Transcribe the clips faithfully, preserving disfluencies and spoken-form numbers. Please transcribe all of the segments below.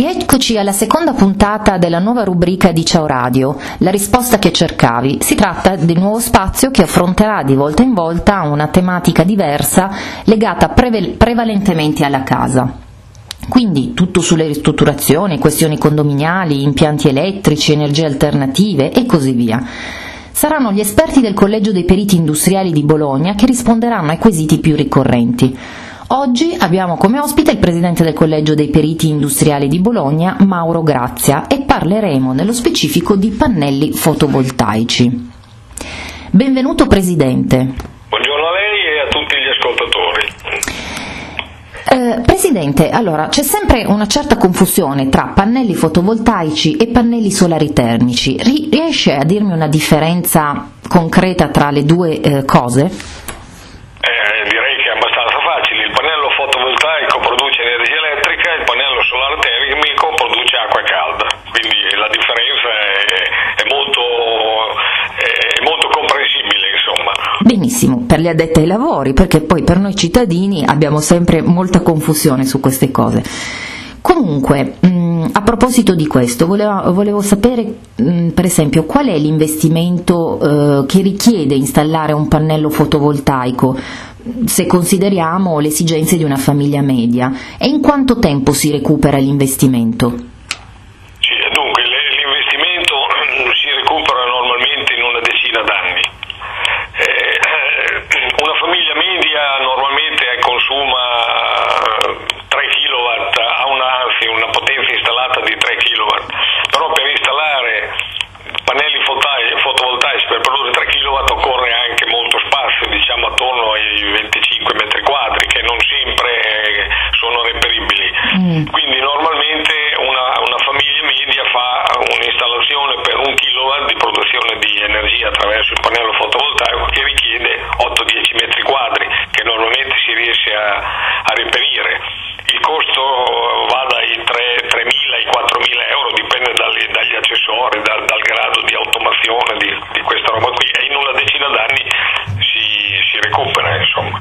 Rieccoci alla seconda puntata della nuova rubrica di Ciao Radio, la risposta che cercavi. Si tratta di un nuovo spazio che affronterà di volta in volta una tematica diversa legata prevel- prevalentemente alla casa. Quindi tutto sulle ristrutturazioni, questioni condominiali, impianti elettrici, energie alternative e così via. Saranno gli esperti del Collegio dei Periti Industriali di Bologna che risponderanno ai quesiti più ricorrenti. Oggi abbiamo come ospite il presidente del Collegio dei Periti Industriali di Bologna, Mauro Grazia, e parleremo nello specifico di pannelli fotovoltaici. Benvenuto Presidente. Buongiorno a lei e a tutti gli ascoltatori. Eh, Presidente, allora c'è sempre una certa confusione tra pannelli fotovoltaici e pannelli solari termici. Riesce a dirmi una differenza concreta tra le due eh, cose? Eh, direi che è abbastanza facile. Il pannello fotovoltaico produce energia elettrica, il pannello solare termico produce acqua calda. Quindi la differenza è, è, molto, è molto comprensibile, insomma. Benissimo, per gli addetti ai lavori, perché poi per noi cittadini abbiamo sempre molta confusione su queste cose. Comunque, mh, a proposito di questo, volevo, volevo sapere, mh, per esempio, qual è l'investimento eh, che richiede installare un pannello fotovoltaico, se consideriamo le esigenze di una famiglia media, e in quanto tempo si recupera l'investimento? Sì, dunque, l'investimento si recupera normalmente in una decina d'anni. Eh, una famiglia media normalmente consuma tre chilowatt, ha una, anzi una potenza installata di tre chilowatt, però per installare pannelli fotovoltaici per produrre tre chilowatt occorre anche molto spazio, diciamo attorno ai venticinque metri quadri, che non sempre sono reperibili. Mm. Quindi normalmente una, una famiglia media fa un'installazione per un kilowatt di produzione di energia attraverso il pannello fotovoltaico che richiede otto dieci metri quadri, che normalmente si riesce a, a reperire. Il costo va dai tremila ai quattromila euro, dipende dagli, dagli accessori, dal, dal grado di automazione di, di questa roba qui, e in una decina d'anni si, si recupera, insomma.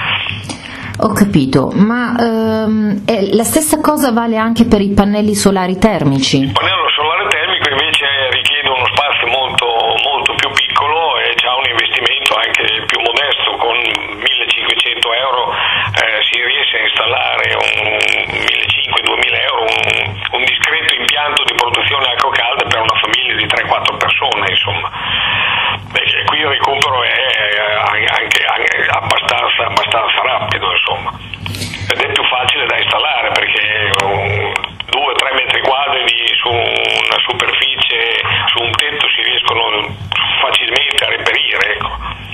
Ho capito, ma ehm, eh, la stessa cosa vale anche per i pannelli solari termici? Il pannello solare termico invece richiede uno spazio molto, molto più piccolo e ha un investimento anche più modesto. Con millecinquecento euro eh, si riesce a installare un millecinquecento duemila euro, un, un discreto impianto di produzione acqua calda per una famiglia di tre quattro persone, insomma. Beh, qui il recupero è anche, anche abbastanza, abbastanza rapido, insomma, ed è più facile da installare perché due tre metri quadri su una superficie, su un tetto, si riescono facilmente a reperire, ecco.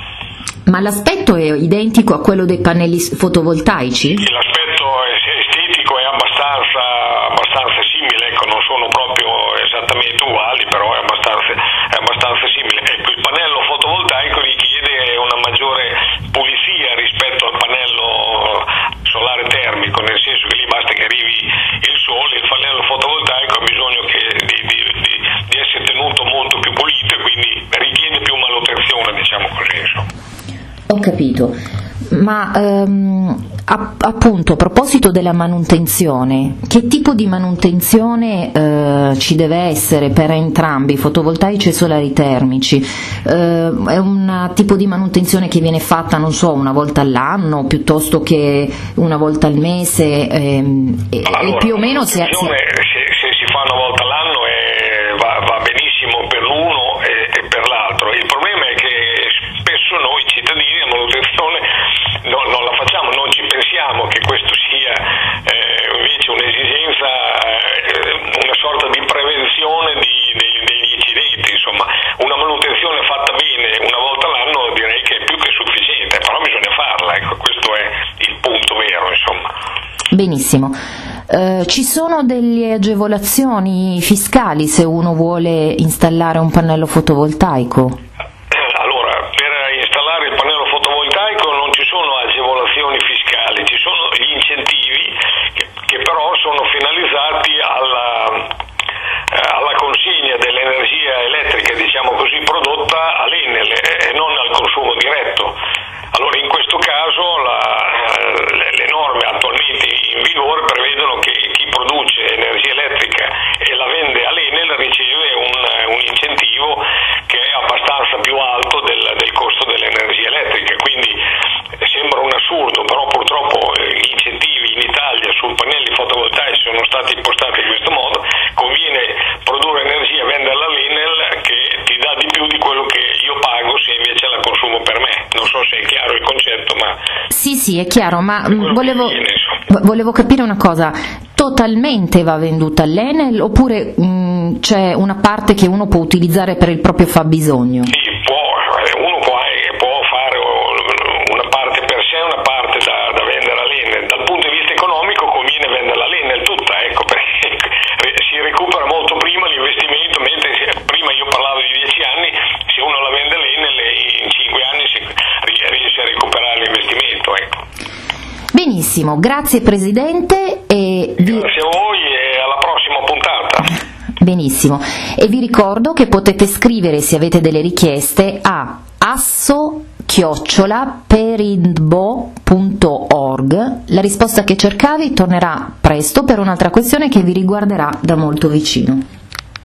Ma l'aspetto è identico a quello dei pannelli fotovoltaici? L'aspetto estetico è abbastanza, abbastanza simile, ecco, non sono proprio esattamente uguali, però è abbastanza, è abbastanza simile. Ecco, il pannello fotovoltaico richiede una maggiore pulizia rispetto al pannello solare termico, nel senso che lì basta che arrivi il sole, il pannello fotovoltaico ha bisogno che, di, di, di, di essere tenuto molto più pulito e quindi richiede più manutenzione, diciamo così, insomma. Ho capito, ma ehm, a, appunto a proposito della manutenzione, che tipo di manutenzione eh, ci deve essere per entrambi, fotovoltaici e solari termici? Eh, è un tipo di manutenzione che viene fatta, non so, una volta all'anno piuttosto che una volta al mese? Ehm, allora, e più o meno se, se, se si fa una volta all'anno è, va, va benissimo per l'uno e, e per l'altro. Il problema è che spesso noi cittadini la manutenzione no, non la facciamo, non ci pensiamo che questo sia eh, invece un'esigenza, eh, una sorta di prevenzione di, di, degli incidenti, insomma. Una manutenzione fatta bene una volta all'anno direi che è più che sufficiente, però bisogna farla, ecco, questo è il punto vero, insomma. Benissimo. Eh, ci sono delle agevolazioni fiscali se uno vuole installare un pannello fotovoltaico? Fiscali, ci sono gli incentivi che, che però sono finalizzati alla, eh, alla consegna dell'energia elettrica, diciamo così, prodotta all'Enel e non al consumo diretto. Allora in questo caso la, le, le norme attualmente in vigore prevedono che chi produce energia elettrica su pannelli fotovoltaici sono stati impostati in questo modo, conviene produrre energia e venderla all'Enel che ti dà di più di quello che io pago se invece la consumo per me. Non so se è chiaro il concetto, ma... Sì, sì, è chiaro, ma volevo, viene, volevo capire una cosa, totalmente va venduta all'Enel oppure mh, c'è una parte che uno può utilizzare per il proprio fabbisogno? Sì, può, uno può, può fare una parte per sé e una parte da, da vendere all'Enel. Dal punto di vista economico conviene venderla all'Enel tutta, ecco, perché si recupera molto prima l'investimento, mentre prima io parlavo di dieci anni, se uno la vende all'Enel in cinque anni si riesce a recuperare l'investimento, ecco. Benissimo, grazie Presidente. E vi... Grazie a voi e alla prossima puntata. Benissimo, e vi ricordo che potete scrivere se avete delle richieste a asso chiocciola perindbo punto org. La risposta che cercavi tornerà presto per un'altra questione che vi riguarderà da molto vicino.